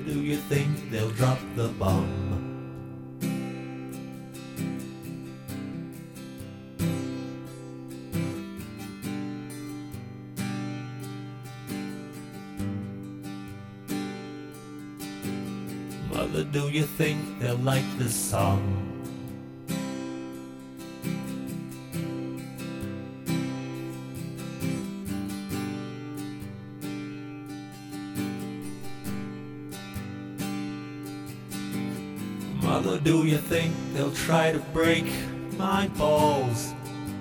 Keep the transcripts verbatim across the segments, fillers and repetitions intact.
do you think they'll drop the bomb? Mother, do you think they'll like this song? Mother, do you think they'll try to break my balls?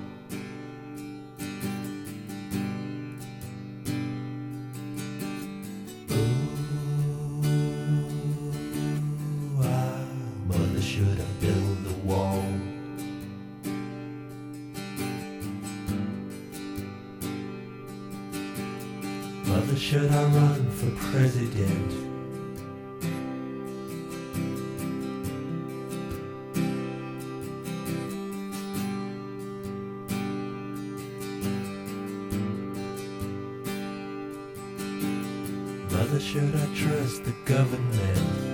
Should I build a wall? Mother, should I run for president? Mother, should I trust the government?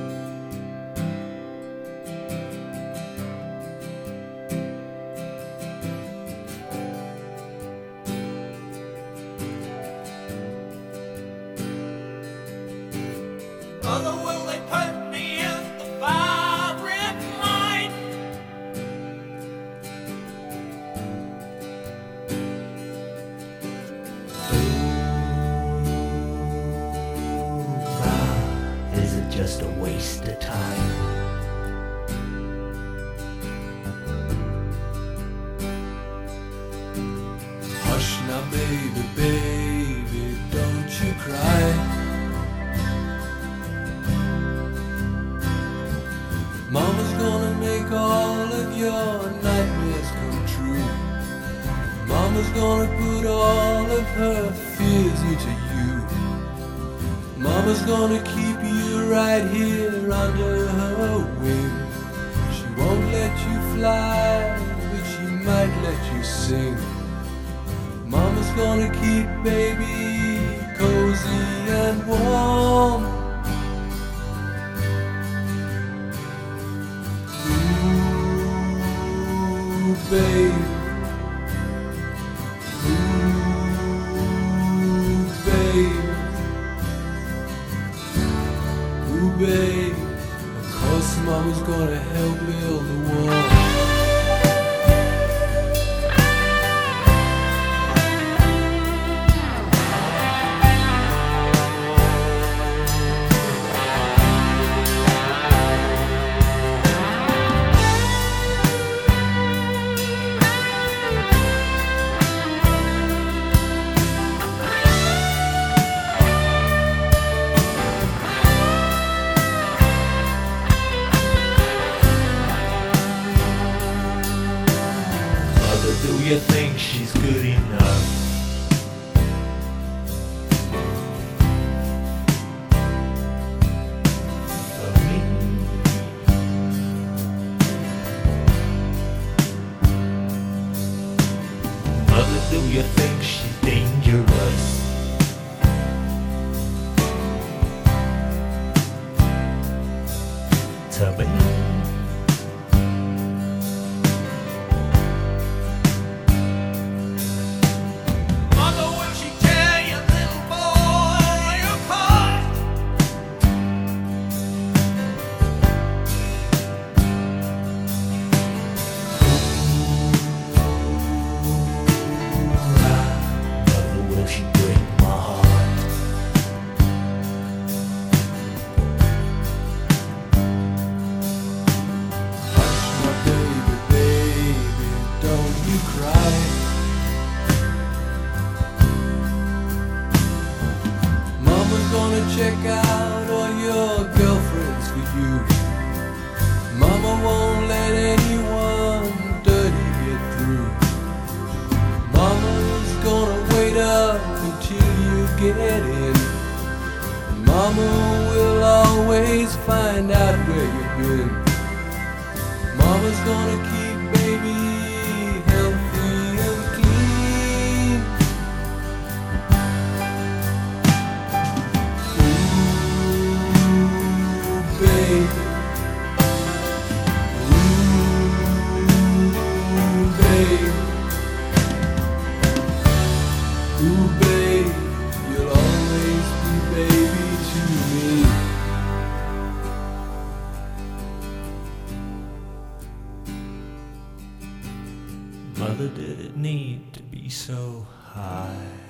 Mother, will they put me in the firing line? Ooh, Ma, is it just a waste of time? Hush now, baby, baby, don't you cry. Mama's gonna make all of your nightmares come true. Mama's gonna put all of her fears into you. Mama's gonna keep you right here under her wing. She won't let you fly, but she might let you sing. Mama's gonna keep baby cozy and warm. Babe, ooh, babe, ooh, babe, of course Mama's gonna help build the wall. Do you think she's good enough? For me? Mother, do you think she's dangerous? To me? Check out all your girlfriends for you. Mama won't let anyone dirty get through. Mama's gonna wait up until you get in. Mama will always find out where you've been. Mama's gonna keep baby healthy and clean. Ooh, Mother, did it need to be so high?